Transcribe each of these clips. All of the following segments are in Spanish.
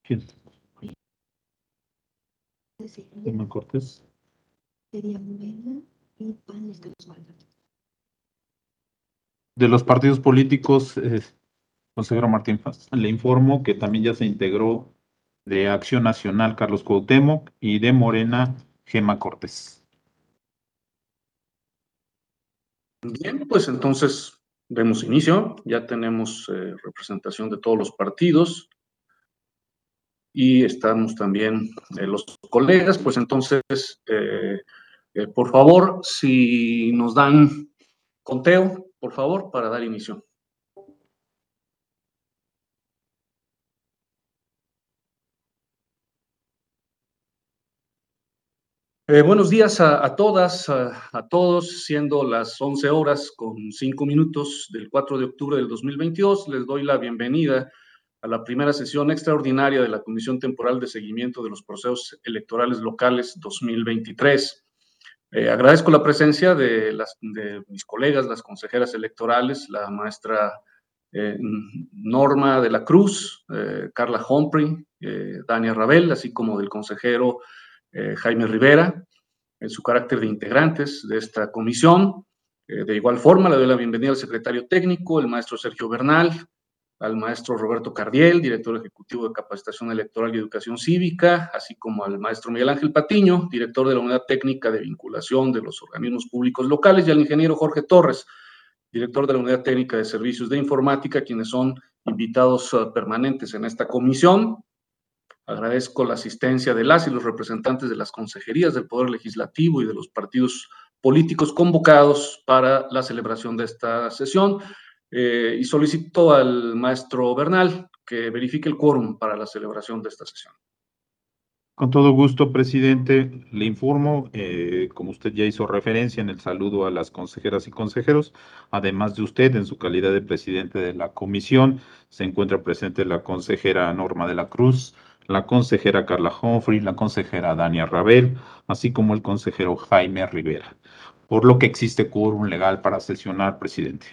¿Quién? Gemma Cortés. De los partidos políticos, consejero Martín Faz, le informo que también ya se integró de Acción Nacional Carlos Cuauhtémoc y de Morena Gemma Cortés. Bien, pues entonces demos inicio. Ya tenemos representación de todos los partidos y estamos también los colegas. Pues entonces, por favor, si nos dan conteo, por favor, para dar inicio. Buenos días a todas, a todos, siendo las 11 horas con 5 minutos del 4 de octubre del 2022, les doy la bienvenida a la primera sesión extraordinaria de la Comisión Temporal de Seguimiento de los Procesos Electorales Locales 2023. Agradezco la presencia de mis colegas, las consejeras electorales, la maestra Norma de la Cruz, Carla Humphrey, Dania Rabel, así como del consejero Jaime Rivera, en su carácter de integrantes de esta comisión. De igual forma, le doy la bienvenida al secretario técnico, el maestro Sergio Bernal, al maestro Roberto Cardiel, director ejecutivo de Capacitación Electoral y Educación Cívica, así como al maestro Miguel Ángel Patiño, director de la Unidad Técnica de Vinculación de los Organismos Públicos Locales, y al ingeniero Jorge Torres, director de la Unidad Técnica de Servicios de Informática, quienes son invitados permanentes en esta comisión. Agradezco la asistencia de las y los representantes de las consejerías del Poder Legislativo y de los partidos políticos convocados para la celebración de esta sesión. Y solicito al maestro Bernal que verifique el quórum para la celebración de esta sesión. Con todo gusto, presidente, le informo, como usted ya hizo referencia en el saludo a las consejeras y consejeros, además de usted, en su calidad de presidente de la comisión, se encuentra presente la consejera Norma de la Cruz, la consejera Carla Humphrey, la consejera Dania Rabel, así como el consejero Jaime Rivera, por lo que existe quórum legal para sesionar, presidente.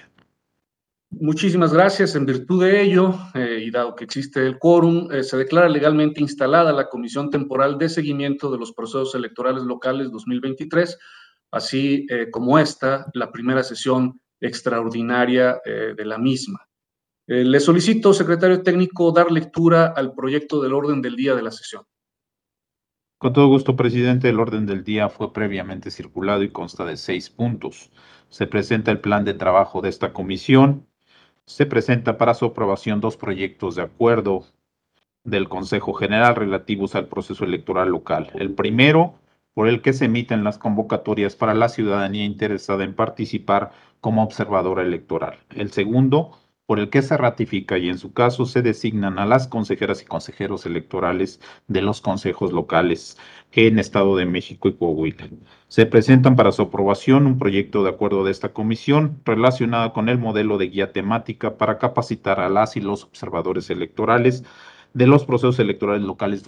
Muchísimas gracias. En virtud de ello, y dado que existe el quórum, se declara legalmente instalada la Comisión Temporal de Seguimiento de los Procesos Electorales Locales 2023, así como esta, la primera sesión extraordinaria de la misma. Le solicito, secretario técnico, dar lectura al proyecto del orden del día de la sesión. Con todo gusto, presidente, el orden del día fue previamente circulado y consta de 6 puntos. Se presenta el plan de trabajo de esta comisión. Se presenta para su aprobación 2 proyectos de acuerdo del Consejo General relativos al proceso electoral local. El primero, por el que se emiten las convocatorias para la ciudadanía interesada en participar como observadora electoral. El segundo, por el que se ratifica y en su caso se designan a las consejeras y consejeros electorales de los consejos locales en Estado de México y Coahuila. Se presentan para su aprobación un proyecto de acuerdo de esta comisión relacionado con el modelo de guía temática para capacitar a las y los observadores electorales de los procesos electorales locales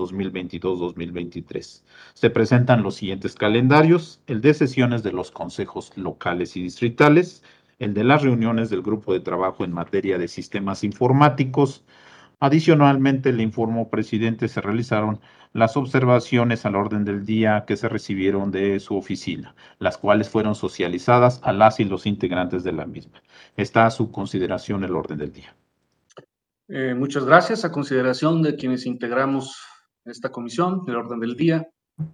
2022-2023. Se presentan los siguientes calendarios: el de sesiones de los consejos locales y distritales, el de las reuniones del grupo de trabajo en materia de sistemas informáticos. Adicionalmente, le informo, presidente, se realizaron las observaciones al orden del día que se recibieron de su oficina, las cuales fueron socializadas a las y los integrantes de la misma. Está a su consideración el orden del día. Muchas gracias. A consideración de quienes integramos esta comisión, el orden del día.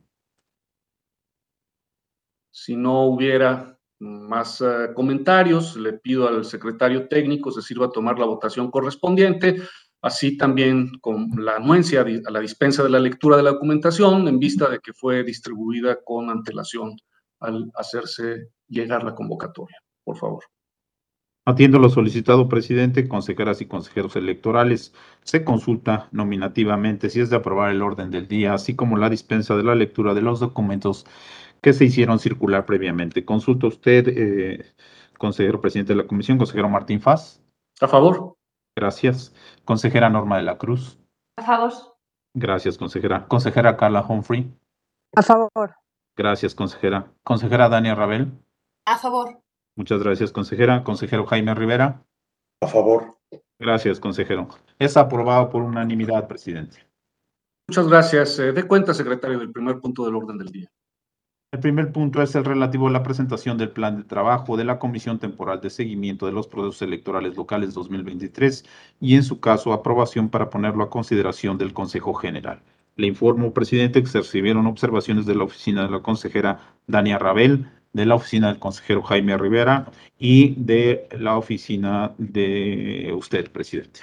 Si no hubiera más comentarios, le pido al secretario técnico se sirva a tomar la votación correspondiente, así también con la anuencia a la dispensa de la lectura de la documentación en vista de que fue distribuida con antelación al hacerse llegar la convocatoria. Por favor. Atiendo lo solicitado, presidente. Consejeras y consejeros electorales, se consulta nominativamente si es de aprobar el orden del día, así como la dispensa de la lectura de los documentos que se hicieron circular previamente. Consulta usted, consejero presidente de la comisión, consejero Martín Faz. A favor. Gracias. Consejera Norma de la Cruz. A favor. Gracias, consejera. Consejera Carla Humphrey. A favor. Gracias, consejera. Consejera Dania Rabel. A favor. Muchas gracias, consejera. Consejero Jaime Rivera. A favor. Gracias, consejero. Es aprobado por unanimidad, presidente. Muchas gracias. Dé cuenta, secretario, del primer punto del orden del día. El primer punto es el relativo a la presentación del plan de trabajo de la Comisión Temporal de Seguimiento de los Procesos Electorales Locales 2023 y, en su caso, aprobación para ponerlo a consideración del Consejo General. Le informo, presidente, que se recibieron observaciones de la oficina de la consejera Dania Rabel, de la oficina del consejero Jaime Rivera y de la oficina de usted, presidente.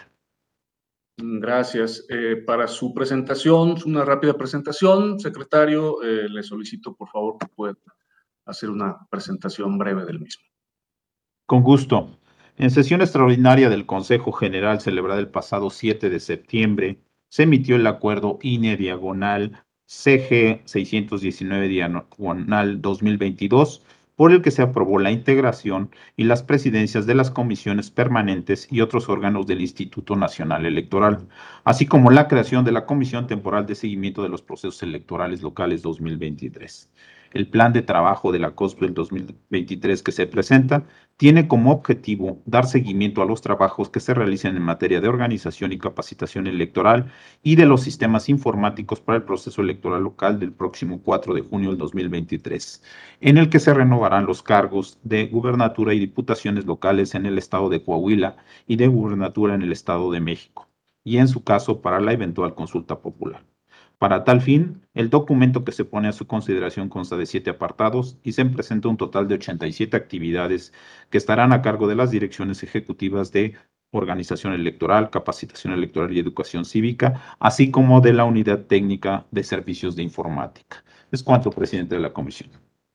Gracias. Para su presentación, una rápida presentación, secretario, le solicito por favor que pueda hacer una presentación breve del mismo. Con gusto. En sesión extraordinaria del Consejo General celebrada el pasado 7 de septiembre, se emitió el acuerdo INE diagonal CG 619 diagonal 2022, por el que se aprobó la integración y las presidencias de las comisiones permanentes y otros órganos del Instituto Nacional Electoral, así como la creación de la Comisión Temporal de Seguimiento de los Procesos Electorales Locales 2023. El plan de trabajo de la COSP del 2023 que se presenta tiene como objetivo dar seguimiento a los trabajos que se realicen en materia de organización y capacitación electoral y de los sistemas informáticos para el proceso electoral local del próximo 4 de junio del 2023, en el que se renovarán los cargos de gubernatura y diputaciones locales en el estado de Coahuila y de gubernatura en el estado de México, y en su caso para la eventual consulta popular. Para tal fin, el documento que se pone a su consideración consta de 7 apartados y se presenta un total de 87 actividades que estarán a cargo de las direcciones ejecutivas de Organización Electoral, Capacitación Electoral y Educación Cívica, así como de la Unidad Técnica de Servicios de Informática. Es cuanto, presidente de la comisión.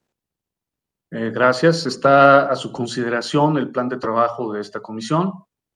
Gracias. Está a su consideración el plan de trabajo de esta comisión.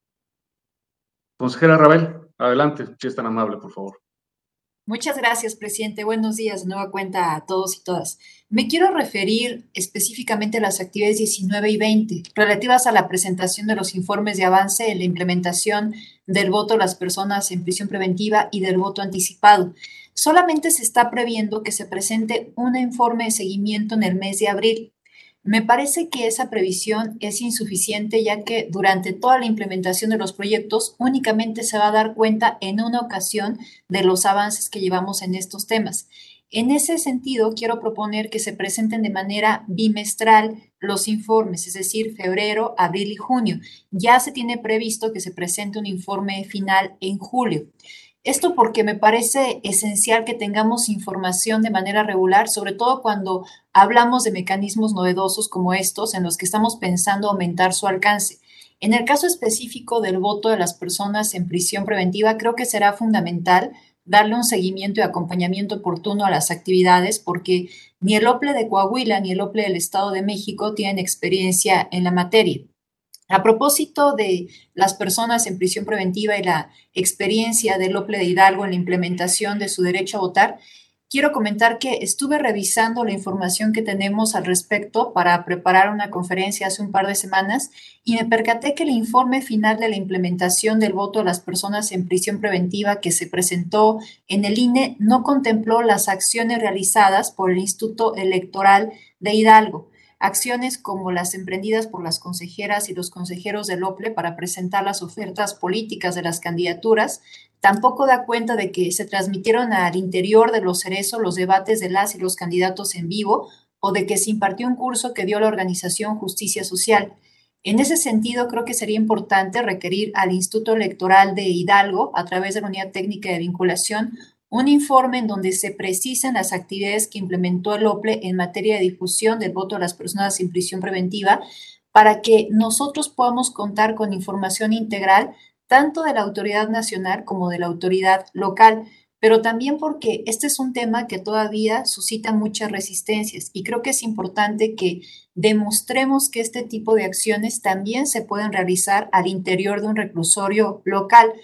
Consejera Rabel, adelante, si es tan amable, por favor. Muchas gracias, presidente. Buenos días, de nueva cuenta a todos y todas. Me quiero referir específicamente a las actividades 19 y 20, relativas a la presentación de los informes de avance en la implementación del voto a las personas en prisión preventiva y del voto anticipado. Solamente se está previendo que se presente un informe de seguimiento en el mes de abril. Me parece que esa previsión es insuficiente, ya que durante toda la implementación de los proyectos únicamente se va a dar cuenta en una ocasión de los avances que llevamos en estos temas. En ese sentido, quiero proponer que se presenten de manera bimestral los informes, es decir, febrero, abril y junio. Ya se tiene previsto que se presente un informe final en julio. Esto porque me parece esencial que tengamos información de manera regular, sobre todo cuando hablamos de mecanismos novedosos como estos, en los que estamos pensando aumentar su alcance. En el caso específico del voto de las personas en prisión preventiva, creo que será fundamental darle un seguimiento y acompañamiento oportuno a las actividades, porque ni el OPLE de Coahuila ni el OPLE del Estado de México tienen experiencia en la materia. A propósito de las personas en prisión preventiva y la experiencia del OPLE de Hidalgo en la implementación de su derecho a votar, quiero comentar que estuve revisando la información que tenemos al respecto para preparar una conferencia hace un par de semanas y me percaté que el informe final de la implementación del voto de las personas en prisión preventiva que se presentó en el INE no contempló las acciones realizadas por el Instituto Electoral de Hidalgo. Acciones como las emprendidas por las consejeras y los consejeros del OPLE para presentar las ofertas políticas de las candidaturas, tampoco da cuenta de que se transmitieron al interior de los cerezos los debates de las y los candidatos en vivo o de que se impartió un curso que dio la organización Justicia Social. En ese sentido, creo que sería importante requerir al Instituto Electoral de Hidalgo, a través de la Unidad Técnica de Vinculación, un informe en donde se precisan las actividades que implementó el OPLE en materia de difusión del voto de las personas en prisión preventiva para que nosotros podamos contar con información integral tanto de la autoridad nacional como de la autoridad local, pero también porque este es un tema que todavía suscita muchas resistencias y creo que es importante que demostremos que este tipo de acciones también se pueden realizar al interior de un reclusorio local.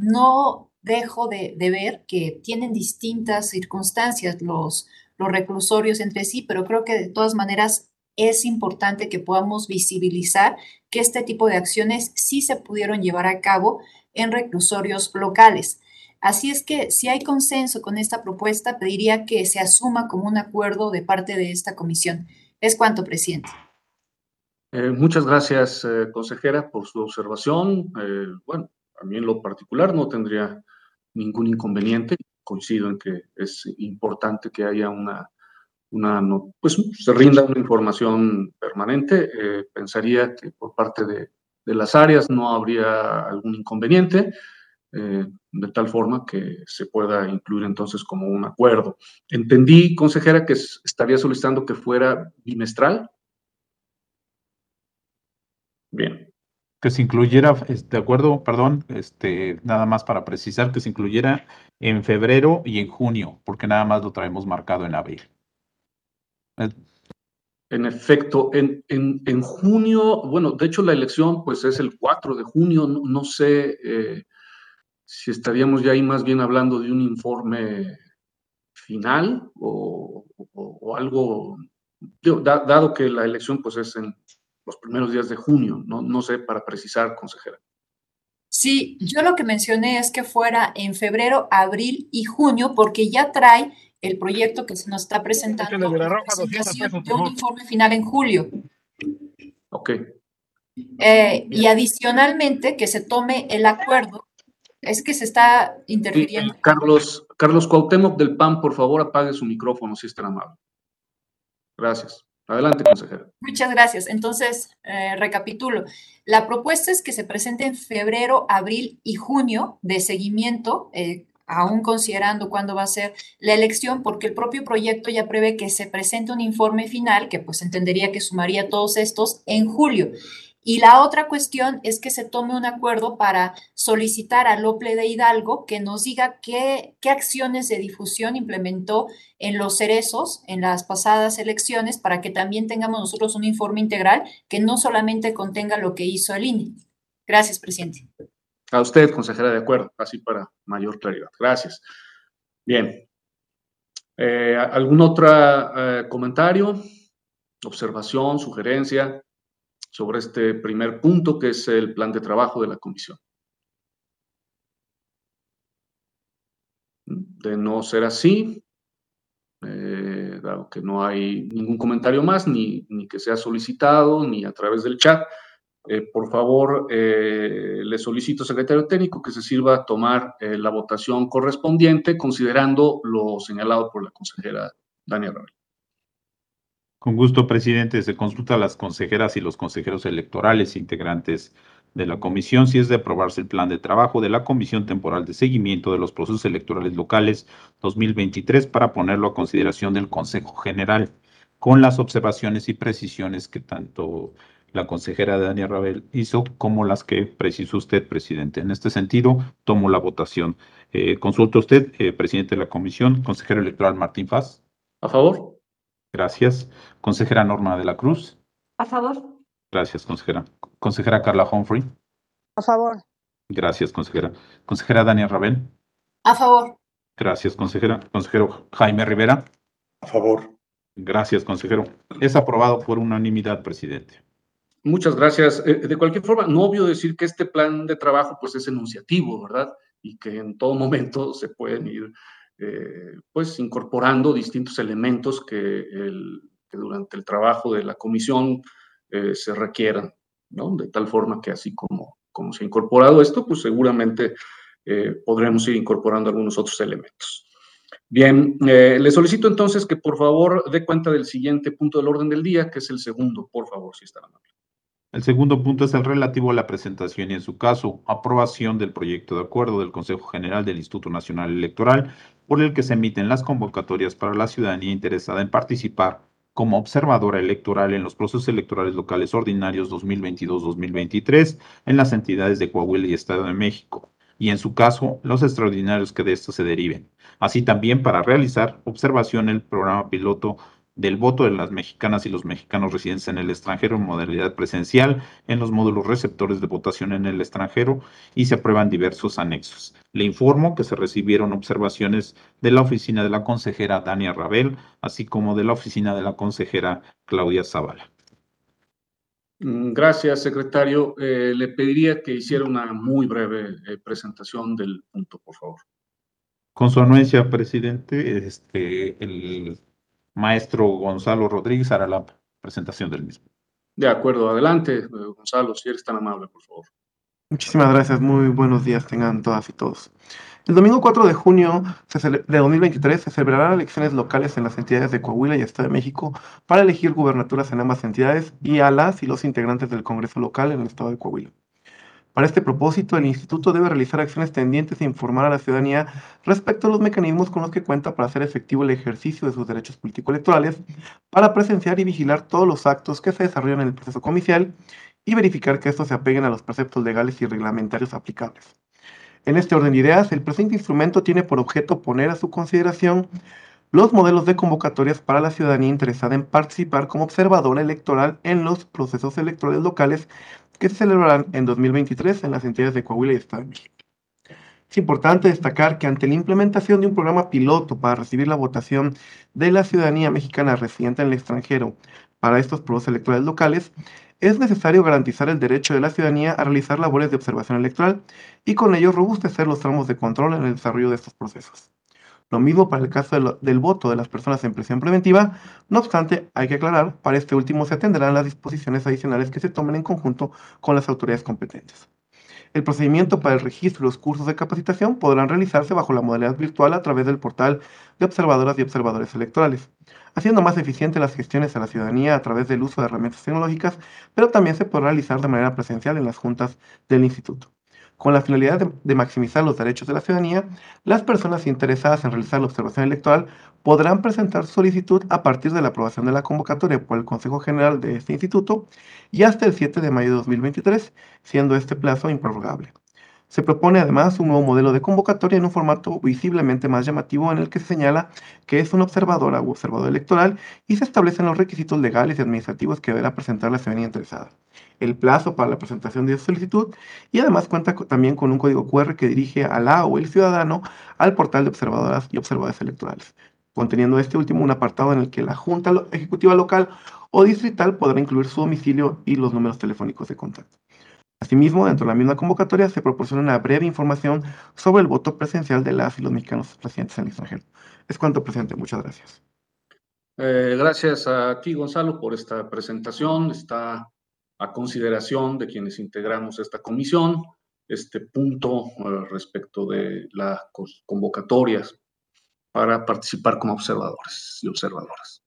No dejo de ver que tienen distintas circunstancias los reclusorios entre sí, pero creo que de todas maneras es importante que podamos visibilizar que este tipo de acciones sí se pudieron llevar a cabo en reclusorios locales. Así es que si hay consenso con esta propuesta, pediría que se asuma como un acuerdo de parte de esta comisión. Es cuanto, presidente. Muchas gracias, consejera, por su observación. Bueno, a mí en lo particular no tendría ningún inconveniente. coincido en que es importante que haya pues se rinda una información permanente. Pensaría que por parte de las áreas no habría algún inconveniente, de tal forma que se pueda incluir entonces como un acuerdo. Entendí, consejera, que estaría solicitando que fuera bimestral. Bien. Que se incluyera, de acuerdo, perdón, nada más para precisar, que se incluyera en febrero y en junio, porque nada más lo traemos marcado en abril. En efecto, en junio, bueno, de hecho la elección pues es el 4 de junio, no sé si estaríamos ya ahí más bien hablando de un informe final o algo, dado que la elección pues es en los primeros días de junio, no sé, para precisar, consejera. Sí, yo lo que mencioné es que fuera en febrero, abril y junio, porque ya trae el proyecto que se nos está presentando la presentación de un informe final en julio. Ok. Y adicionalmente que se tome el acuerdo. Es que se está interfiriendo. Sí, Carlos Cuauhtémoc del PAN, por favor, apague su micrófono, si es tan amable. Gracias. Adelante, consejera. Muchas gracias. Entonces, recapitulo. La propuesta es que se presente en febrero, abril y junio de seguimiento, aún considerando cuándo va a ser la elección, porque el propio proyecto ya prevé que se presente un informe final, que pues entendería que sumaría todos estos en julio. Y la otra cuestión es que se tome un acuerdo para solicitar al OPLE de Hidalgo que nos diga qué acciones de difusión implementó en Los Cerezos en las pasadas elecciones para que también tengamos nosotros un informe integral que no solamente contenga lo que hizo el INE. Gracias, presidente. A usted, consejera, de acuerdo, así para mayor claridad. Gracias. Bien. ¿Algún otro comentario, observación, sugerencia sobre este primer punto que es el plan de trabajo de la comisión? De no ser así, dado que no hay ningún comentario más, ni que sea solicitado, ni a través del chat, por favor, le solicito, secretario técnico, que se sirva a tomar la votación correspondiente, considerando lo señalado por la consejera Dania Rabel. Con gusto, presidente. Se consulta a las consejeras y los consejeros electorales integrantes de la comisión si es de aprobarse el plan de trabajo de la Comisión Temporal de Seguimiento de los Procesos Electorales Locales 2023 para ponerlo a consideración del Consejo General, con las observaciones y precisiones que tanto la consejera Dania Rabel hizo como las que precisó usted, presidente. En este sentido, tomo la votación. Consulta usted, presidente de la comisión, consejero electoral Martín Faz. ¿A favor? Gracias. Consejera Norma de la Cruz. A favor. Gracias, consejera. Consejera Carla Humphrey. A favor. Gracias, consejera. Consejera Dania Rabel. A favor. Gracias, consejera. Consejero Jaime Rivera. A favor. Gracias, consejero. Es aprobado por unanimidad, presidente. Muchas gracias. De cualquier forma, no obvio decir que este plan de trabajo pues es enunciativo, ¿verdad? Y que en todo momento se pueden ir pues incorporando distintos elementos que durante el trabajo de la comisión se requieran, ¿no? De tal forma que así como se ha incorporado esto, pues seguramente podremos ir incorporando algunos otros elementos. Bien, le solicito entonces que por favor dé cuenta del siguiente punto del orden del día, que es el segundo, por favor, si está amable. El segundo punto es el relativo a la presentación y, en su caso, aprobación del proyecto de acuerdo del Consejo General del Instituto Nacional Electoral, por el que se emiten las convocatorias para la ciudadanía interesada en participar como observadora electoral en los procesos electorales locales ordinarios 2022-2023 en las entidades de Coahuila y Estado de México, y, en su caso, los extraordinarios que de estos se deriven. Así también para realizar observación en el programa piloto del voto de las mexicanas y los mexicanos residentes en el extranjero en modalidad presencial en los módulos receptores de votación en el extranjero, y se aprueban diversos anexos. Le informo que se recibieron observaciones de la oficina de la consejera Dania Rabel, así como de la oficina de la consejera Claudia Zavala. Gracias, secretario. Le pediría que hiciera una muy breve presentación del punto, por favor. Con su anuencia, presidente, el maestro Gonzalo Rodríguez hará la presentación del mismo. De acuerdo, adelante, Gonzalo, si eres tan amable, por favor. Muchísimas gracias, muy buenos días tengan todas y todos. El domingo 4 de junio de 2023 se celebrarán elecciones locales en las entidades de Coahuila y Estado de México para elegir gubernaturas en ambas entidades y a las y los integrantes del Congreso local en el Estado de Coahuila. Para este propósito, el Instituto debe realizar acciones tendientes e informar a la ciudadanía respecto a los mecanismos con los que cuenta para hacer efectivo el ejercicio de sus derechos político-electorales, para presenciar y vigilar todos los actos que se desarrollan en el proceso comicial y verificar que estos se apeguen a los preceptos legales y reglamentarios aplicables. En este orden de ideas, el presente instrumento tiene por objeto poner a su consideración los modelos de convocatorias para la ciudadanía interesada en participar como observadora electoral en los procesos electorales locales que se celebrarán en 2023 en las entidades de Coahuila y Estado de México. Es importante destacar que ante la implementación de un programa piloto para recibir la votación de la ciudadanía mexicana residente en el extranjero para estos procesos electorales locales, es necesario garantizar el derecho de la ciudadanía a realizar labores de observación electoral y con ello robustecer los tramos de control en el desarrollo de estos procesos. Lo mismo para el caso del voto de las personas en prisión preventiva. No obstante, hay que aclarar, para este último se atenderán las disposiciones adicionales que se tomen en conjunto con las autoridades competentes. El procedimiento para el registro y los cursos de capacitación podrán realizarse bajo la modalidad virtual a través del portal de observadoras y observadores electorales, haciendo más eficientes las gestiones a la ciudadanía a través del uso de herramientas tecnológicas, pero también se podrá realizar de manera presencial en las juntas del instituto. Con la finalidad de maximizar los derechos de la ciudadanía, las personas interesadas en realizar la observación electoral podrán presentar su solicitud a partir de la aprobación de la convocatoria por el Consejo General de este instituto y hasta el 7 de mayo de 2023, siendo este plazo improrrogable. Se propone además un nuevo modelo de convocatoria en un formato visiblemente más llamativo en el que se señala que es una observadora u observador electoral y se establecen los requisitos legales y administrativos que deberá presentar la ciudadanía interesada, el plazo para la presentación de esa solicitud y además cuenta también con un código QR que dirige a la o el ciudadano al portal de observadoras y observadores electorales, conteniendo este último un apartado en el que la Junta Ejecutiva Local o distrital podrá incluir su domicilio y los números telefónicos de contacto. Asimismo, dentro de la misma convocatoria se proporciona una breve información sobre el voto presencial de las y los mexicanos residentes en el extranjero. Es cuanto, presidente. Muchas gracias. Gracias a ti, Gonzalo, por esta presentación. Está a consideración de quienes integramos esta comisión este punto respecto de las convocatorias para participar como observadores y observadoras.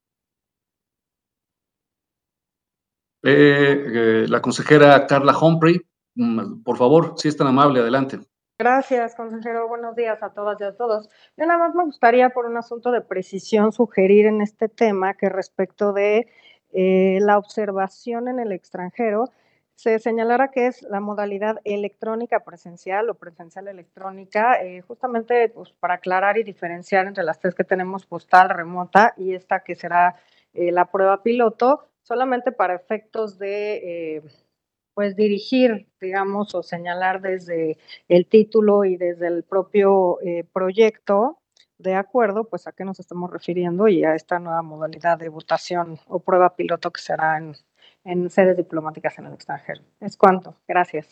La consejera Carla Humphrey, por favor, si es tan amable, adelante. Gracias, consejero. Buenos días a todas y a todos. Yo nada más me gustaría, por un asunto de precisión, sugerir en este tema que respecto de la observación en el extranjero, se señalara que es la modalidad electrónica presencial o presencial electrónica, justamente pues, para aclarar y diferenciar entre las tres que tenemos, postal, remota, y esta que será la prueba piloto, solamente para efectos de pues dirigir, digamos, o señalar desde el título y desde el propio proyecto de acuerdo, pues a qué nos estamos refiriendo y a esta nueva modalidad de votación o prueba piloto que será en sedes diplomáticas en el extranjero. Es cuanto. Gracias.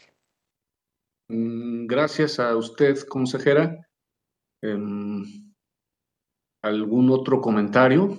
Gracias a usted, consejera. ¿Algún otro comentario?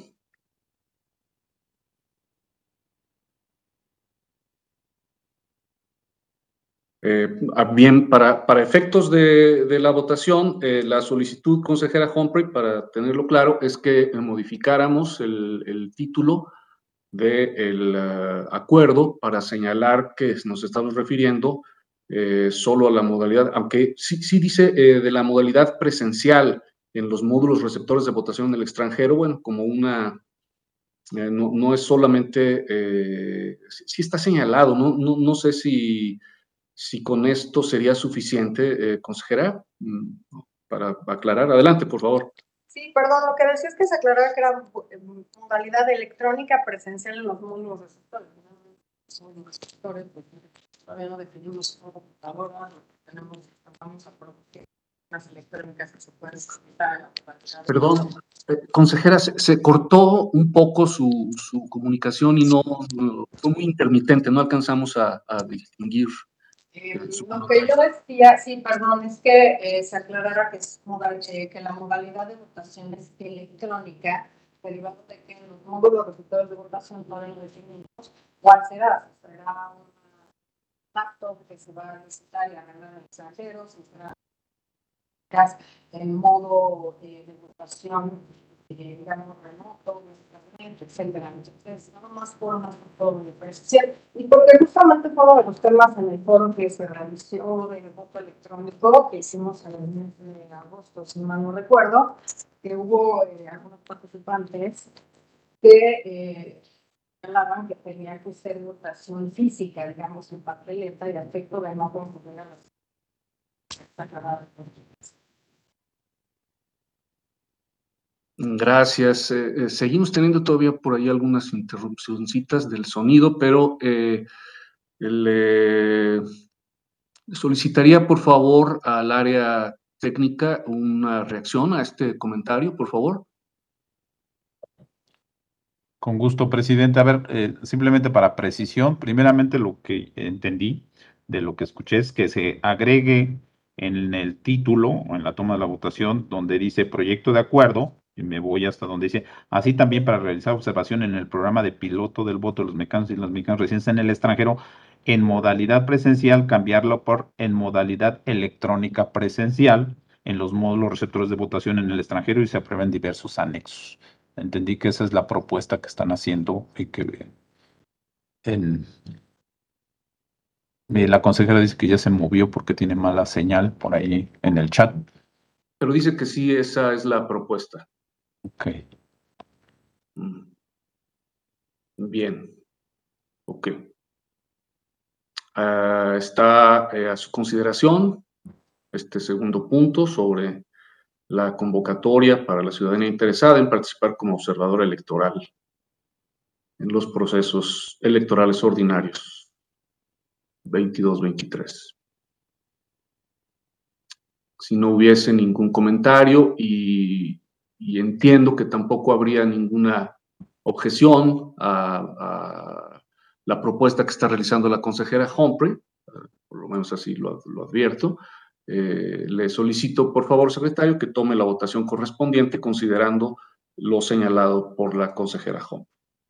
Bien, para efectos de la votación, la solicitud, consejera Humphrey, para tenerlo claro, es que modificáramos el título del acuerdo para señalar que nos estamos refiriendo solo a la modalidad, aunque sí dice de la modalidad presencial en los módulos receptores de votación en el extranjero, bueno, como una, no es solamente, sí está señalado, no sé si con esto sería suficiente, consejera, para aclarar. Adelante, por favor. Sí, perdón, lo que decía es que se aclarara que era modalidad electrónica presencial en los módulos receptores. Son receptores, porque todavía no definimos una computadora, tenemos, vamos a producir las electrónicas que se pueden conectar. Perdón, consejera, se cortó un poco su comunicación y no fue muy intermitente, no alcanzamos a distinguir. Lo que yo decía, sí, perdón, es que se aclarara que, que la modalidad de votación es electrónica, derivado de que en los módulos receptores de votación todavía no definimos cuál será. ¿Será un laptop que se va a necesitar y arreglar en el extranjero? Si será en modo de votación, digamos, remoto, etcétera. Entonces, nada más por una foto de precisión. Y porque justamente fue uno de los temas en el foro que se realizó del voto electrónico que hicimos en el mes de agosto, si mal no recuerdo, que hubo algunos participantes que hablaban que tenía que ser votación física, digamos, en papeleta, y a efecto de no concurrir a las Gracias. Seguimos teniendo todavía por ahí algunas interrupcioncitas del sonido, pero le solicitaría por favor al área técnica una reacción a este comentario, por favor. Con gusto, presidente. A ver, simplemente para precisión, primeramente lo que entendí de lo que escuché es que se agregue en el título o en la toma de la votación donde dice proyecto de acuerdo, y me voy hasta donde dice, así también para realizar observación en el programa de piloto del voto de los mexicanos y las mexicanas residentes en el extranjero en modalidad presencial, cambiarlo por en modalidad electrónica presencial en los módulos receptores de votación en el extranjero y se aprueben diversos anexos. Entendí que esa es la propuesta que están haciendo y que la consejera dice que ya se movió porque tiene mala señal por ahí en el chat. Pero dice que sí, esa es la propuesta. Ok. Bien. Ok. Está a su consideración este segundo punto sobre la convocatoria para la ciudadanía interesada en participar como observador electoral en los procesos electorales ordinarios 22-23. Si no hubiese ningún comentario y entiendo que tampoco habría ninguna objeción a la propuesta que está realizando la consejera Humphrey, por lo menos así lo advierto, le solicito, por favor, secretario, que tome la votación correspondiente considerando lo señalado por la consejera Humphrey.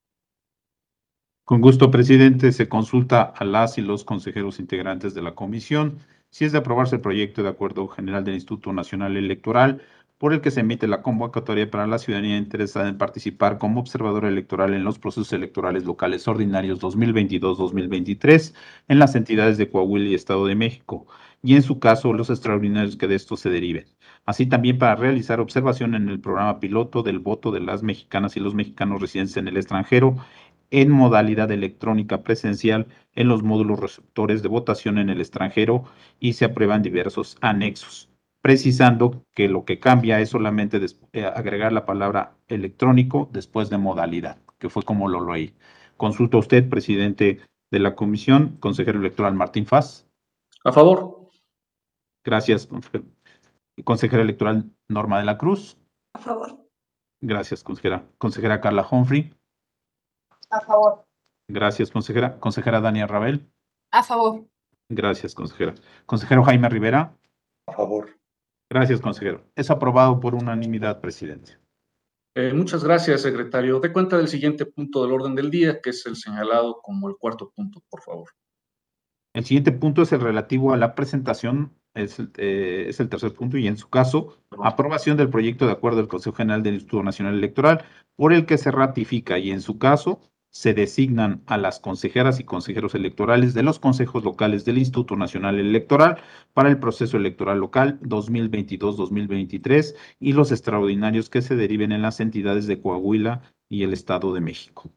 Con gusto, presidente. Se consulta a las y los consejeros integrantes de la comisión si es de aprobarse el proyecto de acuerdo general del Instituto Nacional Electoral por el que se emite la convocatoria para la ciudadanía interesada en participar como observador electoral en los procesos electorales locales ordinarios 2022-2023 en las entidades de Coahuila y Estado de México, y en su caso los extraordinarios que de esto se deriven. Así también para realizar observación en el programa piloto del voto de las mexicanas y los mexicanos residentes en el extranjero en modalidad electrónica presencial en los módulos receptores de votación en el extranjero y se aprueban diversos anexos, precisando que lo que cambia es solamente agregar la palabra electrónico después de modalidad, que fue como lo leí. Consulta usted, presidente de la comisión, consejero electoral Martín Faz. A favor. Gracias, consejera electoral Norma de la Cruz. A favor. Gracias, consejera. Consejera Carla Humphrey. A favor. Gracias, consejera. Consejera Dania Rabel. A favor. Gracias, consejera. Consejero Jaime Rivera. A favor. Gracias, consejero. Es aprobado por unanimidad, presidente. Muchas gracias, secretario. De cuenta del siguiente punto del orden del día, que es el señalado como el cuarto punto, por favor. El siguiente punto es el relativo a la presentación, es el tercer punto, y en su caso, aprobación del proyecto de acuerdo del Consejo General del Instituto Nacional Electoral, por el que se ratifica y en su caso se designan a las consejeras y consejeros electorales de los consejos locales del Instituto Nacional Electoral para el proceso electoral local 2022-2023 y los extraordinarios que se deriven en las entidades de Coahuila y el Estado de México.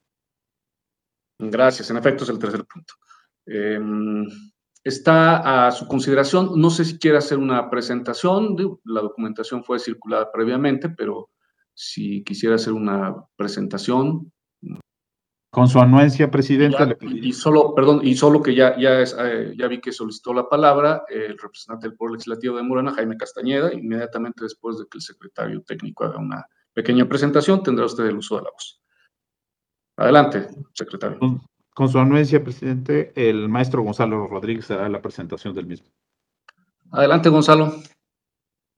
Gracias. En efecto, es el tercer punto. Está a su consideración. No sé si quiere hacer una presentación. La documentación fue circulada previamente, pero si quisiera hacer una presentación. Con su anuencia, presidente. Y solo que ya vi que solicitó la palabra el representante del Poder Legislativo de Morena, Jaime Castañeda. Inmediatamente después de que el secretario técnico haga una pequeña presentación, tendrá usted el uso de la voz. Adelante, secretario. Con su anuencia, presidente, el maestro Gonzalo Rodríguez hará la presentación del mismo. Adelante, Gonzalo.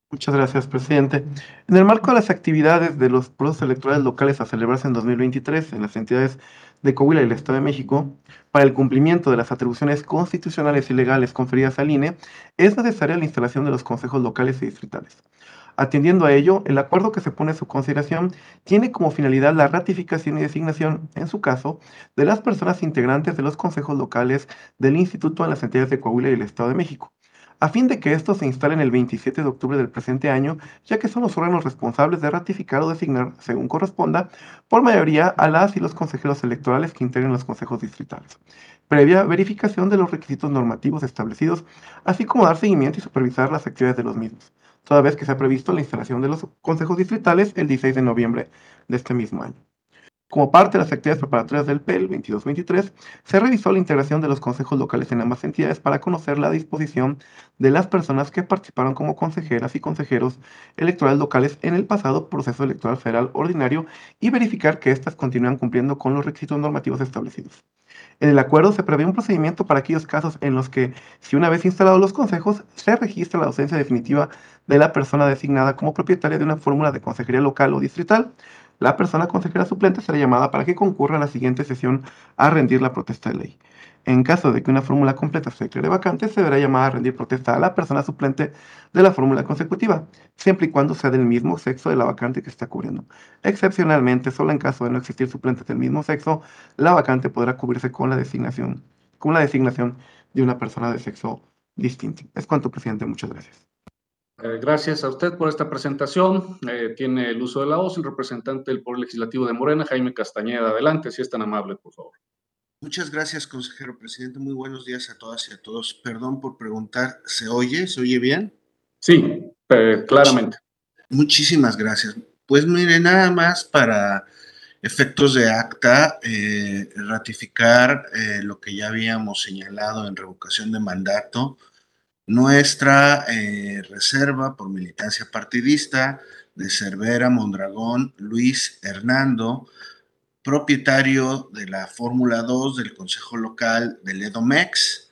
Muchas gracias, presidente. En el marco de las actividades de los procesos electorales locales a celebrarse en 2023 en las entidades de Coahuila y el Estado de México, para el cumplimiento de las atribuciones constitucionales y legales conferidas al INE, es necesaria la instalación de los consejos locales y distritales. Atendiendo a ello, el acuerdo que se pone a su consideración tiene como finalidad la ratificación y designación, en su caso, de las personas integrantes de los consejos locales del Instituto en las entidades de Coahuila y el Estado de México, a fin de que estos se instalen el 27 de octubre del presente año, ya que son los órganos responsables de ratificar o designar, según corresponda, por mayoría a las y los consejeros electorales que integren los consejos distritales, previa verificación de los requisitos normativos establecidos, así como dar seguimiento y supervisar las actividades de los mismos, toda vez que se ha previsto la instalación de los consejos distritales el 16 de noviembre de este mismo año. Como parte de las actividades preparatorias del PEL 22-23, se revisó la integración de los consejos locales en ambas entidades para conocer la disposición de las personas que participaron como consejeras y consejeros electorales locales en el pasado proceso electoral federal ordinario y verificar que éstas continúan cumpliendo con los requisitos normativos establecidos. En el acuerdo se prevé un procedimiento para aquellos casos en los que, si una vez instalados los consejos, se registra la ausencia definitiva de la persona designada como propietaria de una fórmula de consejería local o distrital, la persona consejera suplente será llamada para que concurra a la siguiente sesión a rendir la protesta de ley. En caso de que una fórmula completa se declare vacante, se deberá llamar a rendir protesta a la persona suplente de la fórmula consecutiva, siempre y cuando sea del mismo sexo de la vacante que está cubriendo. Excepcionalmente, solo en caso de no existir suplentes del mismo sexo, la vacante podrá cubrirse con la designación de una persona de sexo distinto. Es cuanto, presidente. Muchas gracias. Gracias a usted por esta presentación. Tiene el uso de la voz el representante del Poder Legislativo de Morena, Jaime Castañeda. Adelante, si es tan amable, por favor. Muchas gracias, consejero presidente. Muy buenos días a todas y a todos. Perdón por preguntar, ¿se oye? ¿Se oye bien? Sí, claramente. Muchísimas gracias. Pues mire, nada más para efectos de acta, ratificar lo que ya habíamos señalado en revocación de mandato, nuestra reserva por militancia partidista de Cervera Mondragón Luis Hernando, propietario de la Fórmula 2 del Consejo Local del EDOMEX.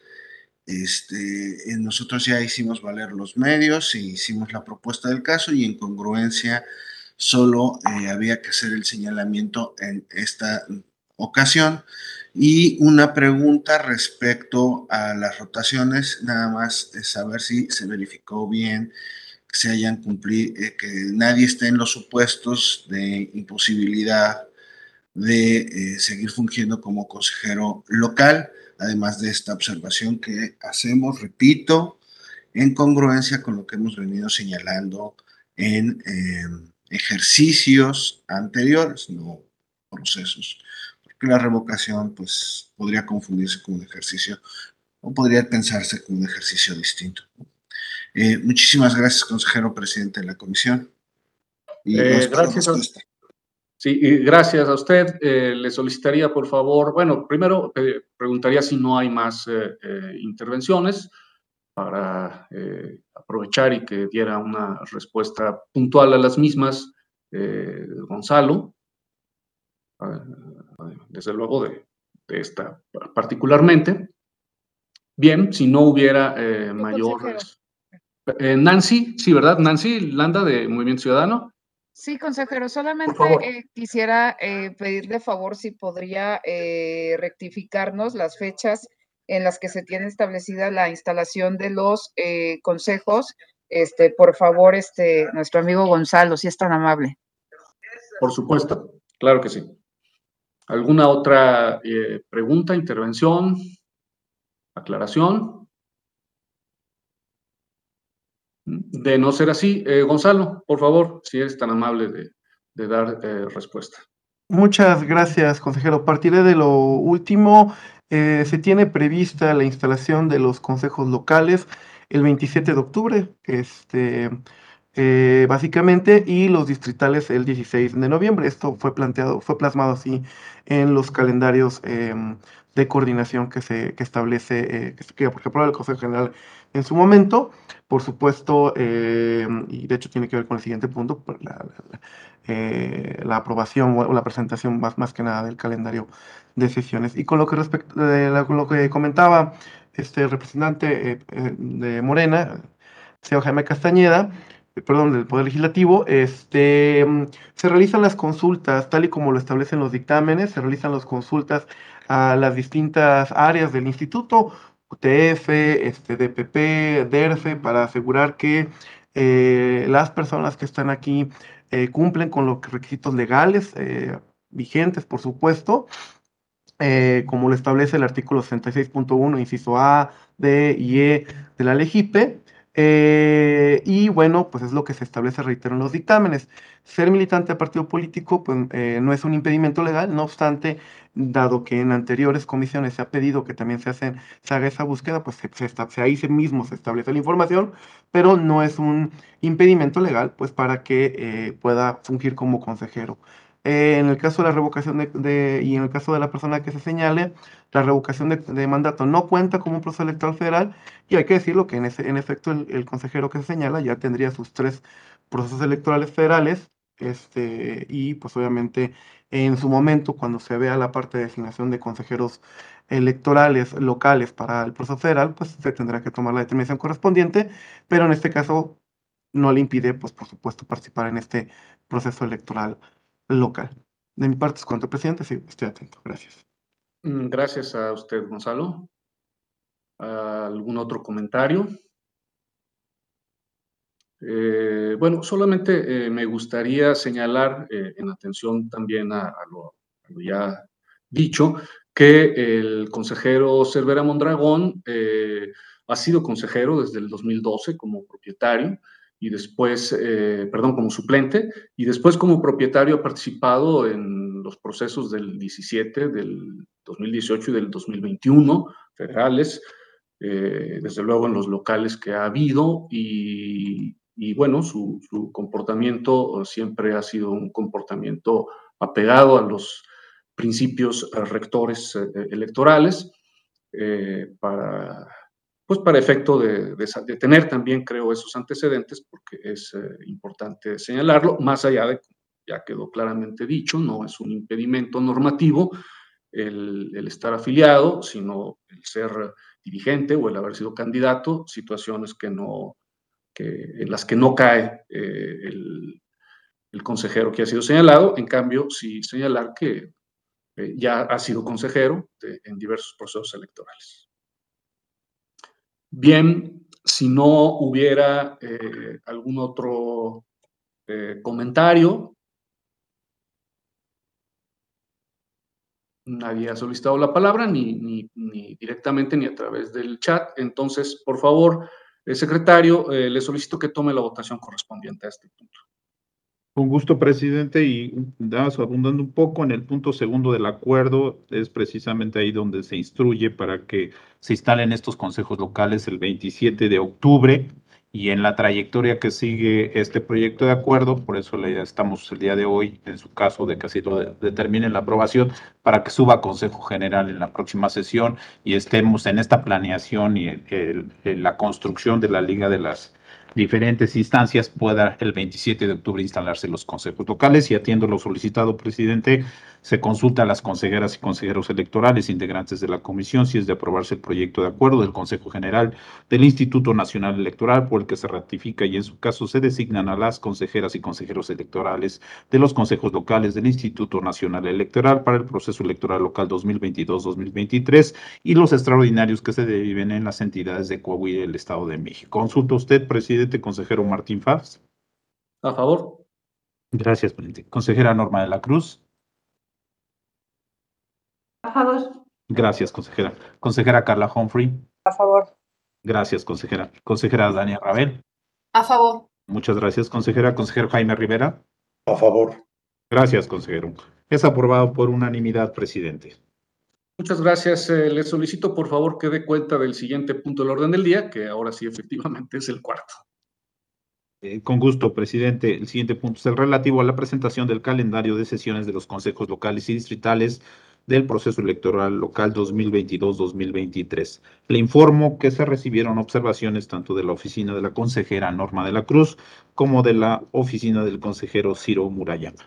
Nosotros ya hicimos valer los medios y hicimos la propuesta del caso y en congruencia solo había que hacer el señalamiento en esta ocasión. Y una pregunta respecto a las rotaciones, nada más es saber si se verificó bien, que se hayan cumplido, que nadie esté en los supuestos de imposibilidad de seguir fungiendo como consejero local, además de esta observación que hacemos, repito, en congruencia con lo que hemos venido señalando en ejercicios anteriores, no procesos, porque la revocación pues podría confundirse con un ejercicio o podría pensarse como un ejercicio distinto. Muchísimas gracias, consejero presidente de la comisión. Y gracias. Sí, gracias a usted. Le solicitaría, por favor, bueno, primero preguntaría si no hay más intervenciones para aprovechar y que diera una respuesta puntual a las mismas, Gonzalo, desde luego de esta particularmente. Bien, si no hubiera mayores... Nancy, sí, ¿verdad? Nancy Landa, de Movimiento Ciudadano. Sí, consejero, solamente quisiera pedir de favor si podría rectificarnos las fechas en las que se tiene establecida la instalación de los consejos. Por favor, nuestro amigo Gonzalo, si es tan amable. Por supuesto, claro que sí. ¿Alguna otra pregunta, intervención, aclaración? De no ser así, Gonzalo, por favor, si eres tan amable de dar respuesta. Muchas gracias, consejero. Partiré de lo último. Se tiene prevista la instalación de los consejos locales el 27 de octubre, básicamente, y los distritales el 16 de noviembre. Esto fue plasmado así en los calendarios de coordinación que establece, que aprueba el Consejo General en su momento. Por supuesto, y de hecho tiene que ver con el siguiente punto, la aprobación o la presentación más que nada del calendario de sesiones. Y con lo que con lo que comentaba el representante de Morena, señor Jaime Castañeda, del Poder Legislativo, se realizan las consultas, tal y como lo establecen los dictámenes, se realizan las consultas a las distintas áreas del instituto, UTF, DPP, DERFE, para asegurar que las personas que están aquí cumplen con los requisitos legales vigentes, por supuesto, como lo establece el artículo 66.1, inciso A, D y E de la LEGIPE. Y bueno, pues es lo que se establece, reitero, en los dictámenes. Ser militante de partido político pues, no es un impedimento legal, no obstante, dado que en anteriores comisiones se ha pedido que también se haga esa búsqueda, pues ahí mismo se establece la información, pero no es un impedimento legal pues para que pueda fungir como consejero. En el caso de la revocación y en el caso de la persona que se señale, la revocación de mandato no cuenta como un proceso electoral federal y hay que decirlo que en efecto el consejero que se señala ya tendría sus 3 procesos electorales federales, y pues obviamente en su momento cuando se vea la parte de designación de consejeros electorales locales para el proceso federal, pues se tendrá que tomar la determinación correspondiente, pero en este caso no le impide, pues por supuesto, participar en este proceso electoral local. De mi parte es cuanto, presidente, sí, estoy atento. Gracias. Gracias a usted, Gonzalo. ¿Algún otro comentario? Bueno, solamente me gustaría señalar, en atención también a lo ya dicho, que el consejero Cervera Mondragón ha sido consejero desde el 2012 como propietario y después, perdón, como suplente, y después como propietario ha participado en los procesos del 17, del 2018 y del 2021 federales, desde luego en los locales que ha habido y bueno, su comportamiento siempre ha sido un comportamiento apegado a los principios rectores electorales para efecto de tener también, creo, esos antecedentes, porque es importante señalarlo, más allá de, ya quedó claramente dicho, no es un impedimento normativo el estar afiliado, sino el ser dirigente o el haber sido candidato, situaciones en las que no cae el consejero que ha sido señalado. En cambio, sí señalar que ya ha sido consejero en diversos procesos electorales. Bien, si no hubiera algún otro comentario, nadie ha solicitado la palabra, ni directamente ni a través del chat. Entonces, por favor, secretario, le solicito que tome la votación correspondiente a este punto. Con gusto, presidente, y abundando un poco en el punto segundo del acuerdo, es precisamente ahí donde se instruye para que se instalen estos consejos locales el 27 de octubre y en la trayectoria que sigue este proyecto de acuerdo, por eso estamos el día de hoy, en su caso de que así lo determine la aprobación, para que suba a Consejo General en la próxima sesión y estemos en esta planeación y en la construcción de la Liga de las diferentes instancias pueda el 27 de octubre instalarse los consejos locales y atiendo lo solicitado, presidente, se consulta a las consejeras y consejeros electorales integrantes de la comisión si es de aprobarse el proyecto de acuerdo del Consejo General del Instituto Nacional Electoral por el que se ratifica y en su caso se designan a las consejeras y consejeros electorales de los consejos locales del Instituto Nacional Electoral para el proceso electoral local 2022-2023 y los extraordinarios que se deriven en las entidades de Coahuila y el Estado de México. Consulta usted, presidente, consejero Martín Fabs. A favor. Gracias, presidente. Consejera Norma de la Cruz. A favor. Gracias, consejera. Consejera Carla Humphrey. A favor. Gracias, consejera. Consejera Dania Rabel. A favor. Muchas gracias, consejera. Consejero Jaime Rivera. A favor. Gracias, consejero. Es aprobado por unanimidad, presidente. Muchas gracias. Le solicito, por favor, que dé cuenta del siguiente punto del orden del día, que ahora sí efectivamente es el cuarto. Con gusto, presidente. El siguiente punto es el relativo a la presentación del calendario de sesiones de los consejos locales y distritales del proceso electoral local 2022-2023. Le informo que se recibieron observaciones tanto de la oficina de la consejera Norma de la Cruz como de la oficina del consejero Ciro Murayama.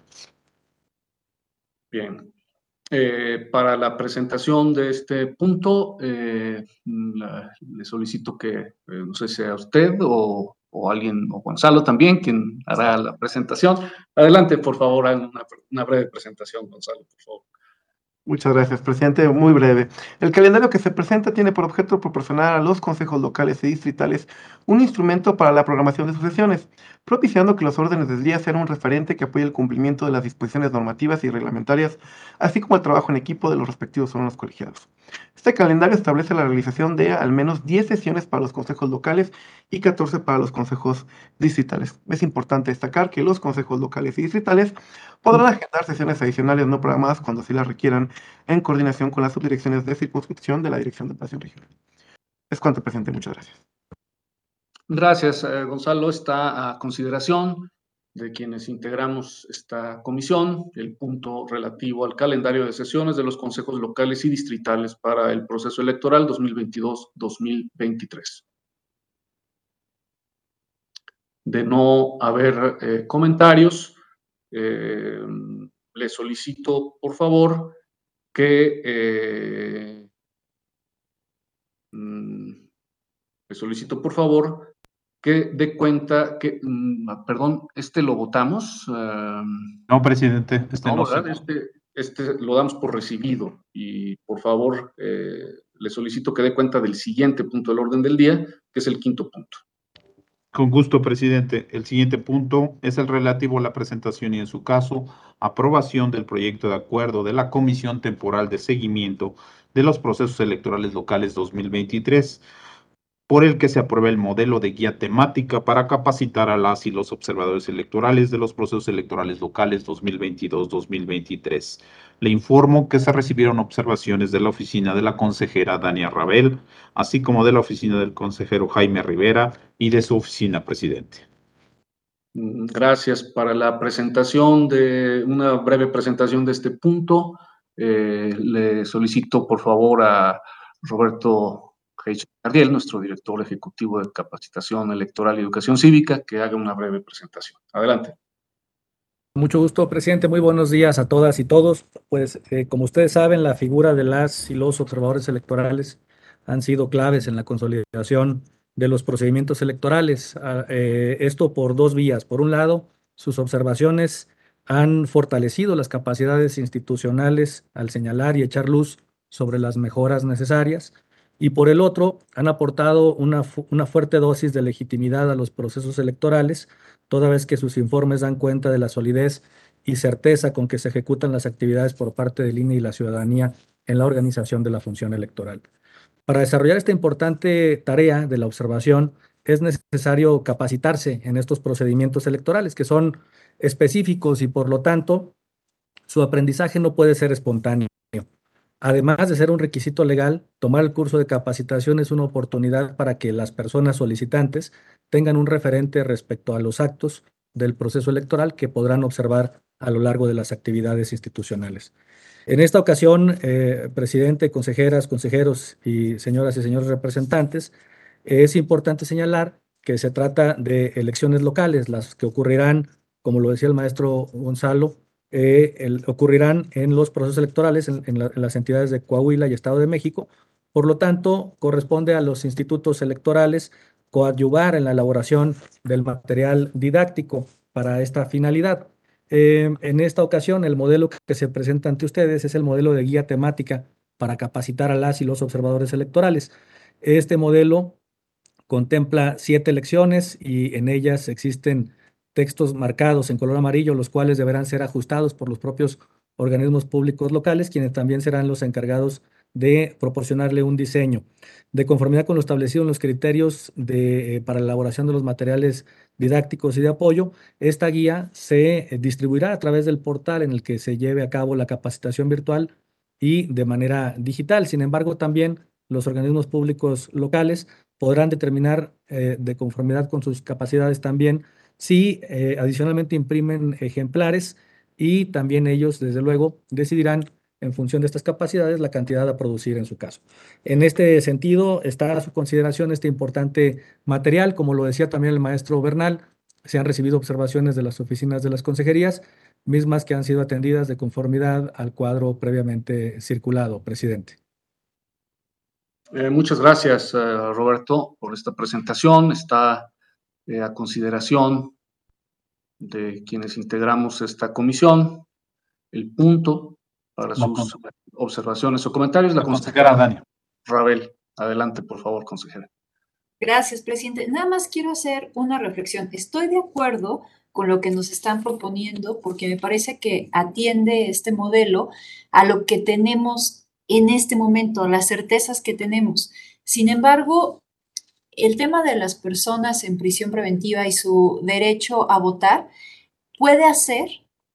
Bien. Para la presentación de este punto, le solicito que, no sé si sea usted o o alguien, o Gonzalo también, quien hará la presentación. Adelante, por favor, hagan una breve presentación, Gonzalo, por favor. Muchas gracias, presidente. Muy breve. El calendario que se presenta tiene por objeto proporcionar a los consejos locales y distritales un instrumento para la programación de sus sesiones, propiciando que los órdenes del día sean un referente que apoye el cumplimiento de las disposiciones normativas y reglamentarias, así como el trabajo en equipo de los respectivos órganos colegiados. Este calendario establece la realización de al menos 10 sesiones para los consejos locales y 14 para los consejos distritales. Es importante destacar que los consejos locales y distritales podrán agendar sesiones adicionales no programadas cuando así las requieran, en coordinación con las subdirecciones de circunscripción de la Dirección de Operación Regional. Es cuanto, presidente. Muchas gracias. Gracias, Gonzalo. Está a consideración de quienes integramos esta comisión el punto relativo al calendario de sesiones de los consejos locales y distritales para el proceso electoral 2022-2023. De no haber comentarios, le solicito, por favor, que dé cuenta que, perdón, lo votamos. No, presidente, no, ¿verdad? Este lo damos por recibido y, por favor, le solicito que dé cuenta del siguiente punto del orden del día, que es el quinto punto. Con gusto, presidente. El siguiente punto es el relativo a la presentación y, en su caso, aprobación del proyecto de acuerdo de la Comisión Temporal de Seguimiento de los Procesos Electorales Locales 2023, por el que se aprueba el modelo de guía temática para capacitar a las y los observadores electorales de los procesos electorales locales 2022-2023. Le informo que se recibieron observaciones de la oficina de la consejera Dania Rabel, así como de la oficina del consejero Jaime Rivera y de su oficina, presidente. Gracias. Para la presentación una breve presentación de este punto, le solicito, por favor, a Roberto Gardiel, nuestro director ejecutivo de Capacitación Electoral y Educación Cívica, que haga una breve presentación. Adelante. Mucho gusto, presidente. Muy buenos días a todas y todos. Pues, como ustedes saben, la figura de las y los observadores electorales han sido claves en la consolidación de los procedimientos electorales. Esto por dos vías. Por un lado, sus observaciones han fortalecido las capacidades institucionales al señalar y echar luz sobre las mejoras necesarias. Y por el otro, han aportado una fuerte dosis de legitimidad a los procesos electorales, toda vez que sus informes dan cuenta de la solidez y certeza con que se ejecutan las actividades por parte del INE y la ciudadanía en la organización de la función electoral. Para desarrollar esta importante tarea de la observación, es necesario capacitarse en estos procedimientos electorales, que son específicos y, por lo tanto, su aprendizaje no puede ser espontáneo. Además de ser un requisito legal, tomar el curso de capacitación es una oportunidad para que las personas solicitantes tengan un referente respecto a los actos del proceso electoral que podrán observar a lo largo de las actividades institucionales. En esta ocasión, presidente, consejeras, consejeros y señoras y señores representantes, es importante señalar que se trata de elecciones locales, las que ocurrirán, como lo decía el maestro Gonzalo, ocurrirán en los procesos electorales en las entidades de Coahuila y Estado de México. Por lo tanto, corresponde a los institutos electorales coadyuvar en la elaboración del material didáctico para esta finalidad. En esta ocasión, el modelo que se presenta ante ustedes es el modelo de guía temática para capacitar a las y los observadores electorales. Este modelo contempla 7 lecciones y en ellas existen textos marcados en color amarillo, los cuales deberán ser ajustados por los propios organismos públicos locales, quienes también serán los encargados de proporcionarle un diseño. De conformidad con lo establecido en los criterios para la elaboración de los materiales didácticos y de apoyo, esta guía se distribuirá a través del portal en el que se lleve a cabo la capacitación virtual y de manera digital. Sin embargo, también los organismos públicos locales podrán determinar, de conformidad con sus capacidades también, si adicionalmente imprimen ejemplares, y también ellos, desde luego, decidirán en función de estas capacidades la cantidad a producir en su caso. En este sentido, está a su consideración este importante material. Como lo decía también el maestro Bernal, se han recibido observaciones de las oficinas de las consejerías, mismas que han sido atendidas de conformidad al cuadro previamente circulado, presidente. Muchas gracias, Roberto, por esta presentación. Está a consideración de quienes integramos esta comisión el punto para sus observaciones o comentarios. La consejera Dania Rabel. Adelante, por favor, consejera. Gracias, presidente. Nada más quiero hacer una reflexión. Estoy de acuerdo con lo que nos están proponiendo porque me parece que atiende este modelo a lo que tenemos en este momento, a las certezas que tenemos. Sin embargo, el tema de las personas en prisión preventiva y su derecho a votar puede hacer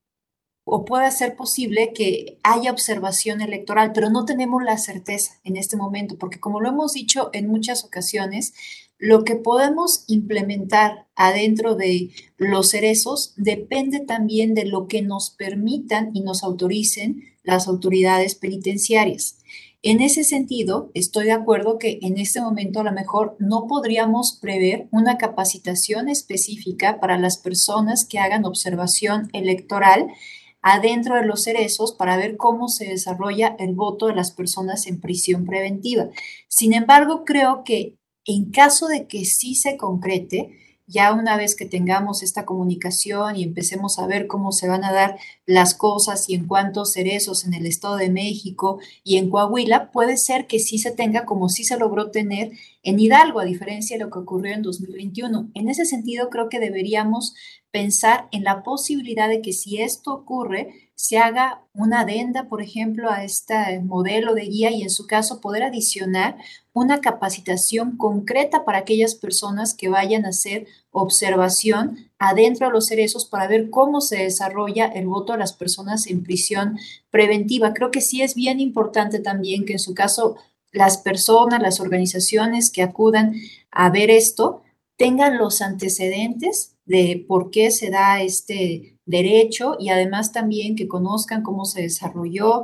posible que haya observación electoral, pero no tenemos la certeza en este momento, porque como lo hemos dicho en muchas ocasiones, lo que podemos implementar adentro de los cerezos depende también de lo que nos permitan y nos autoricen las autoridades penitenciarias. En ese sentido, estoy de acuerdo que en este momento a lo mejor no podríamos prever una capacitación específica para las personas que hagan observación electoral adentro de los cerezos para ver cómo se desarrolla el voto de las personas en prisión preventiva. Sin embargo, creo que en caso de que sí se concrete, ya una vez que tengamos esta comunicación y empecemos a ver cómo se van a dar las cosas y en cuántos cerezos en el Estado de México y en Coahuila, puede ser que sí se tenga como sí se logró tener en Hidalgo, a diferencia de lo que ocurrió en 2021. En ese sentido, creo que deberíamos pensar en la posibilidad de que si esto ocurre, se haga una adenda, por ejemplo, a este modelo de guía y en su caso poder adicionar una capacitación concreta para aquellas personas que vayan a hacer observación adentro de los cerezos para ver cómo se desarrolla el voto de las personas en prisión preventiva. Creo que sí es bien importante también que en su caso las personas, las organizaciones que acudan a ver esto, tengan los antecedentes de por qué se da este derecho y además también que conozcan cómo se desarrolló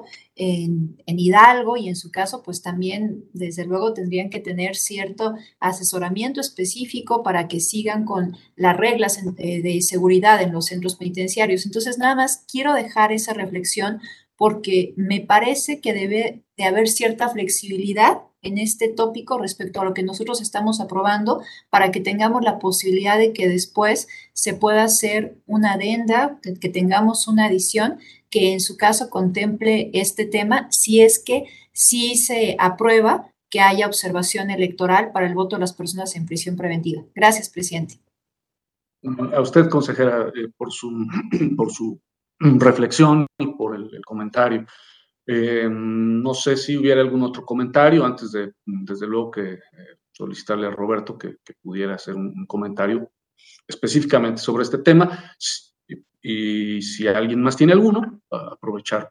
en Hidalgo y en su caso pues también desde luego tendrían que tener cierto asesoramiento específico para que sigan con las reglas de seguridad en los centros penitenciarios. Entonces nada más quiero dejar esa reflexión porque me parece que debe de haber cierta flexibilidad en este tópico respecto a lo que nosotros estamos aprobando para que tengamos la posibilidad de que después se pueda hacer una adenda, que tengamos una adición que en su caso contemple este tema, si es que sí se aprueba que haya observación electoral para el voto de las personas en prisión preventiva. Gracias, presidente. A usted, consejera, por su reflexión y por el comentario. No sé si hubiera algún otro comentario antes de, desde luego, que solicitarle a Roberto que pudiera hacer un comentario específicamente sobre este tema. Y si alguien más tiene alguno, aprovechar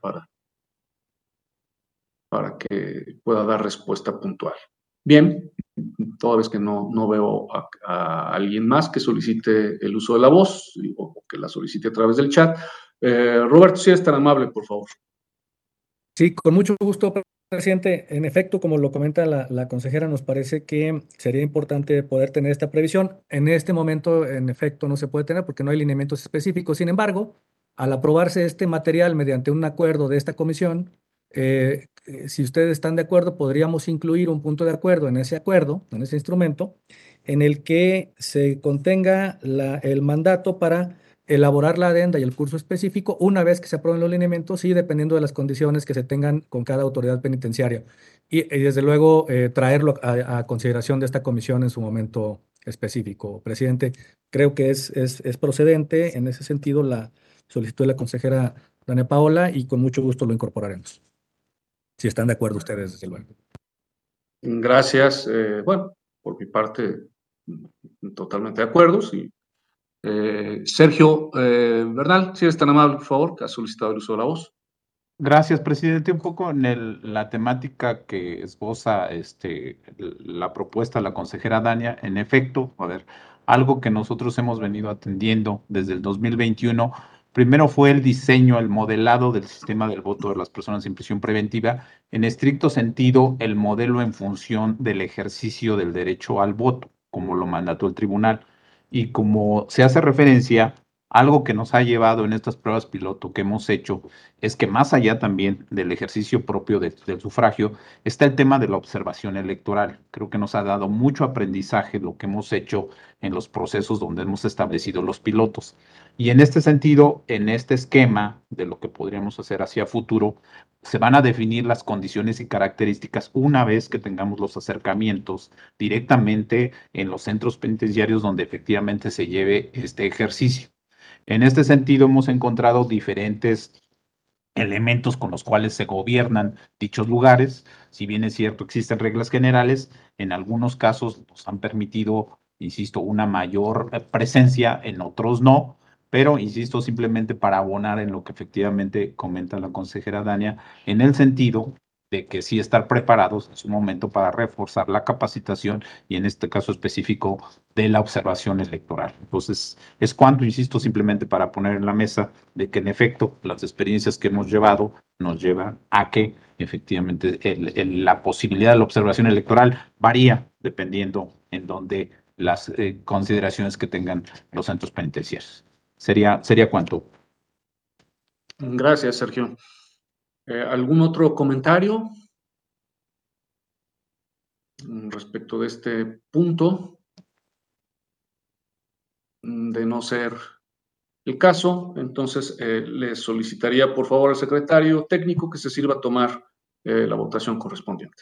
para que pueda dar respuesta puntual. Bien, toda vez que no veo a alguien más que solicite el uso de la voz o que la solicite a través del chat. Roberto, si eres tan amable, por favor. Sí, con mucho gusto, presidente. En efecto, como lo comenta la consejera, nos parece que sería importante poder tener esta previsión. En este momento, en efecto, no se puede tener porque no hay lineamientos específicos. Sin embargo, al aprobarse este material mediante un acuerdo de esta comisión, si ustedes están de acuerdo, podríamos incluir un punto de acuerdo, en ese instrumento, en el que se contenga el mandato para elaborar la adenda y el curso específico una vez que se aprueben los lineamientos y dependiendo de las condiciones que se tengan con cada autoridad penitenciaria. Y desde luego traerlo a consideración de esta comisión en su momento específico. Presidente, creo que es procedente en ese sentido la solicitud de la consejera Dania Paola y con mucho gusto lo incorporaremos. Si están de acuerdo ustedes, desde luego. Gracias. Bueno, por mi parte, totalmente de acuerdo. Sí. Sergio Bernal, si eres tan amable, por favor, que has solicitado el uso de la voz. Gracias, presidente. Un poco en la temática que esboza la propuesta de la consejera Dania, en efecto, a ver, algo que nosotros hemos venido atendiendo desde el 2021, primero fue el diseño, el modelado del sistema del voto de las personas en prisión preventiva, en estricto sentido, el modelo en función del ejercicio del derecho al voto, como lo mandató el tribunal. Y como se hace referencia, Algo que nos ha llevado en estas pruebas piloto que hemos hecho es que más allá también del ejercicio propio del sufragio, está el tema de la observación electoral. Creo que nos ha dado mucho aprendizaje lo que hemos hecho en los procesos donde hemos establecido los pilotos. Y en este sentido, en este esquema de lo que podríamos hacer hacia futuro, se van a definir las condiciones y características una vez que tengamos los acercamientos directamente en los centros penitenciarios donde efectivamente se lleve este ejercicio. En este sentido, hemos encontrado diferentes elementos con los cuales se gobiernan dichos lugares. Si bien es cierto, existen reglas generales, en algunos casos nos han permitido, insisto, una mayor presencia, en otros no, pero insisto, simplemente para abonar en lo que efectivamente comenta la consejera Dania, en el sentido de que sí estar preparados en su momento para reforzar la capacitación y en este caso específico de la observación electoral. Entonces, es cuanto, insisto, simplemente para poner en la mesa de que en efecto las experiencias que hemos llevado nos llevan a que efectivamente la posibilidad de la observación electoral varía dependiendo en donde las consideraciones que tengan los centros penitenciarios. Sería cuanto. Gracias, Sergio. ¿Algún otro comentario respecto de este punto? De no ser el caso, entonces le solicitaría por favor al secretario técnico que se sirva a tomar la votación correspondiente.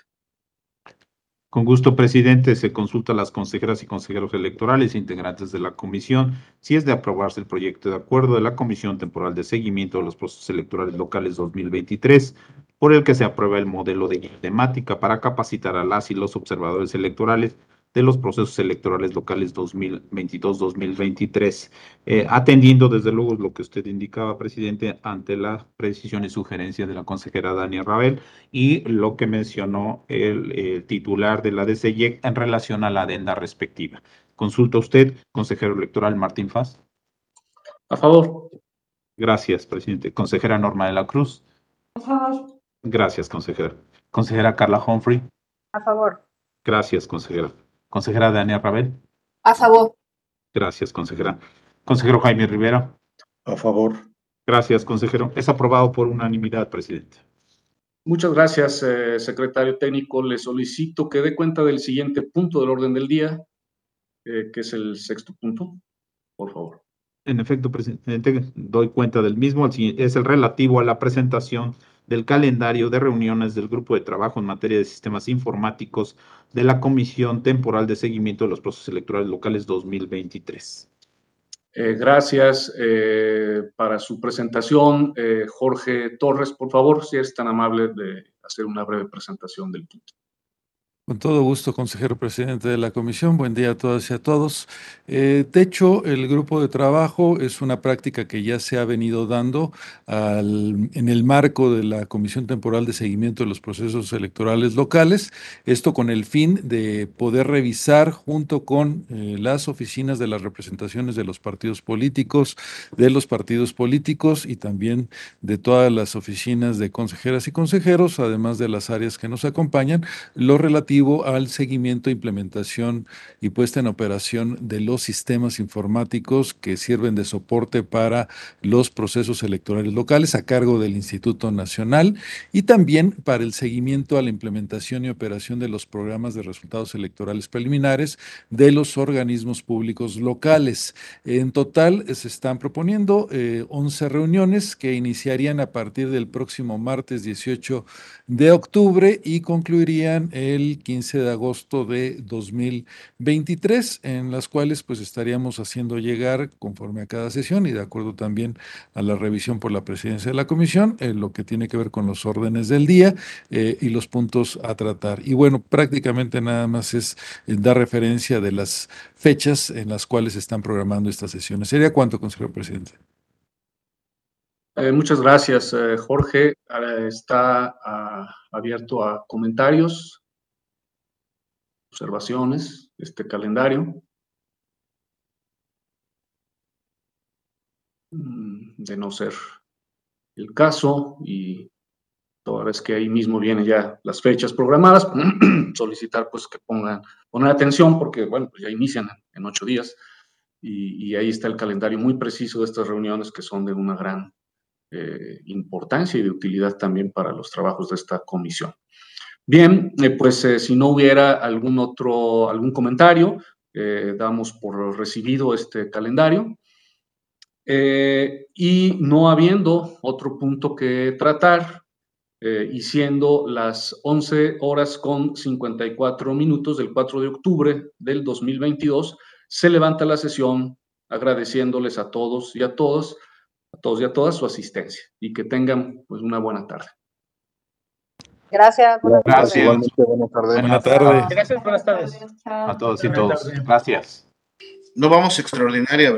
Con gusto, presidente, se consulta a las consejeras y consejeros electorales integrantes de la comisión si es de aprobarse el proyecto de acuerdo de la Comisión Temporal de Seguimiento de los Procesos Electorales Locales 2023, por el que se aprueba el modelo de guía temática para capacitar a las y los observadores electorales de los procesos electorales locales 2022-2023, atendiendo desde luego lo que usted indicaba, presidente, ante la precisión y sugerencia de la consejera Dania Rabel y lo que mencionó el titular de la DCIEC en relación a la adenda respectiva. Consulta usted, consejero electoral Martín Faz. A favor. Gracias, presidente. Consejera Norma de la Cruz. A favor. Gracias, consejera. Consejera Carla Humphrey. A favor. Gracias, consejera. Consejera Dania Rabel. A favor. Gracias, consejera. Consejero Jaime Rivera. A favor. Gracias, consejero. Es aprobado por unanimidad, presidente. Muchas gracias, secretario técnico. Le solicito que dé cuenta del siguiente punto del orden del día, que es el sexto punto, por favor. En efecto, presidente, doy cuenta del mismo. Es el relativo a la presentación del calendario de reuniones del Grupo de Trabajo en materia de sistemas informáticos de la Comisión Temporal de Seguimiento de los Procesos Electorales Locales 2023. Gracias para su presentación. Jorge Torres, por favor, si es tan amable de hacer una breve presentación del punto. Con todo gusto, consejero presidente de la comisión. Buen día a todas y a todos. De hecho, el grupo de trabajo es una práctica que ya se ha venido dando en el marco de la Comisión Temporal de Seguimiento de los Procesos Electorales Locales. Esto con el fin de poder revisar junto con las oficinas de las representaciones de los partidos políticos y también de todas las oficinas de consejeras y consejeros, además de las áreas que nos acompañan, lo relativo al seguimiento, implementación y puesta en operación de los sistemas informáticos que sirven de soporte para los procesos electorales locales a cargo del Instituto Nacional y también para el seguimiento a la implementación y operación de los programas de resultados electorales preliminares de los organismos públicos locales. En total se están proponiendo 11 reuniones que iniciarían a partir del próximo martes 18 de octubre y concluirían el 15 de agosto de 2023, en las cuales pues estaríamos haciendo llegar conforme a cada sesión y de acuerdo también a la revisión por la presidencia de la comisión, lo que tiene que ver con los órdenes del día y los puntos a tratar. Y bueno, prácticamente nada más es dar referencia de las fechas en las cuales se están programando estas sesiones. ¿Sería cuánto, consejero presidente? Muchas gracias, Jorge. Está abierto a comentarios, observaciones, este calendario. De no ser el caso, y toda vez que ahí mismo vienen ya las fechas programadas, solicitar pues que pongan atención porque, bueno, pues ya inician en 8 días. y ahí está el calendario muy preciso de estas reuniones que son de una gran importancia y de utilidad también para los trabajos de esta comisión. Bien, pues si no hubiera algún comentario, damos por recibido este calendario. Y no habiendo otro punto que tratar, y siendo las 11:54 del 4 de octubre del 2022, se levanta la sesión agradeciéndoles a todos y a todas su asistencia y que tengan pues una buena tarde. Gracias. Gracias. Buenas tardes. Buenas tardes. Gracias, buenas tardes. A todos y todos. Gracias. No vamos extraordinaria.